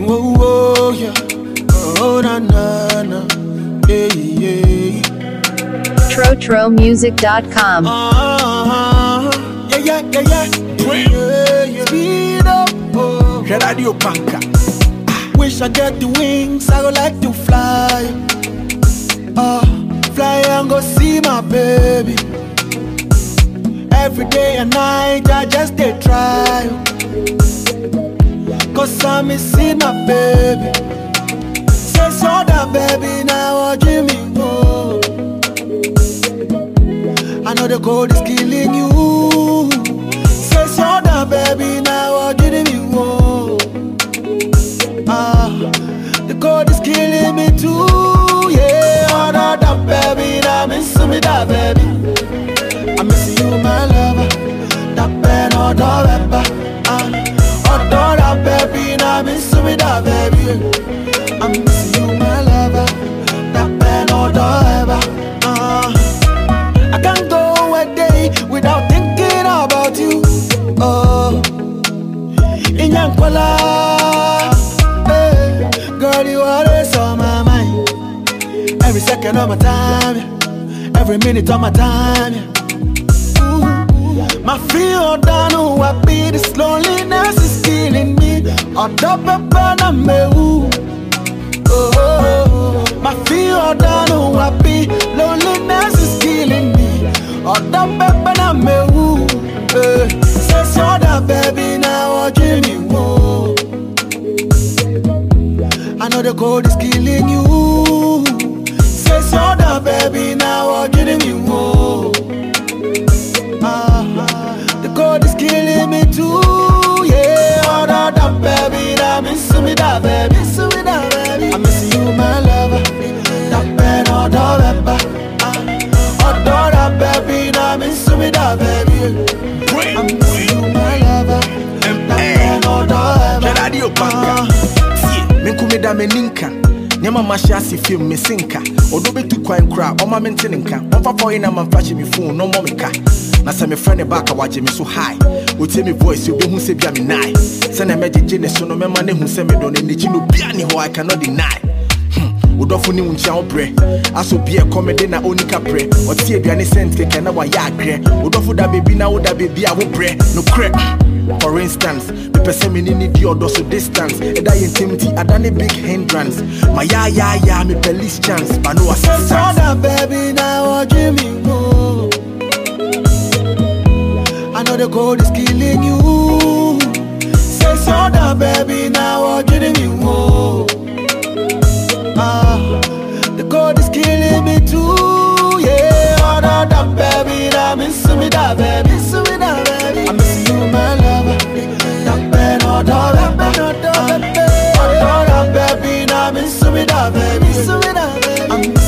Whoa, whoa, yeah. Oh, na, na, na. Yeah, yeah. TroTroMusic.com. Yeah, yeah, yeah, yeah. Yeah, yeah. Speed up, oh. Radio Panka. Wish I get the wings, I would like to fly. Fly and go see my baby. Every day and night, I just dey try. Cause I missing my baby. Say so that baby, now what give me more. I know the cold is killing you. Say so that baby, now what give me more. The cold is killing me too. Yeah, oh no, that baby, now missing me that baby. I miss you, my lover. That pen or the rapper. Oh, that baby, now miss me, that baby. I miss you, my lover. That pen or the rapper. I can't go a day without thinking about you. Oh, in Yankola, hey, girl, you always on my mind. Every second of my time, every minute of my time. My feel down who I be, this loneliness is killing me. On top of Panama, my feel down who I be, loneliness is killing me. On top of Panama, say so that baby, now what give me more. I know the cold is killing you. Say so that baby, now what give me more. The cold is killing me too, yeah. Oh, that baby, that miss me, that baby, miss me, that baby. I miss you, my lover. That pen or the rapper. Oh, that baby, that miss me, that baby. I miss you, my lover. That pen or the rapper. See, me kume da me ninka. Nyama mashasi film me sinka. Odobe tu kwa nkra, oma menteninka. Ofa for ina manfashi mi phone, no momika. Na se me friend back awaje me so high. O tell me voice you be hu se bia me nai. Se na me jeje so no me ma ne hu se me do ne nichi no bia ni ho I cannot deny. Udofo ni uncha obre. Aso bia comedy na onika pre. O tie aduane sent keke na wa ya agre. Udofo da baby na wo da baby a wo bre. No crack. For instance, the person me need the other so distance. Eda intimity, adane big hindrance. My ya, me police chance, but no assistance. So that baby, now what give me more. I know the cold is killing you. Say so that baby, now what give me more. The cold is killing me too, yeah. Oh, that baby, that miss me, that baby, miss me, that baby. I miss you, my lover. That pen or the rapper, oh, that baby, now miss me, that baby, miss me, that baby. I miss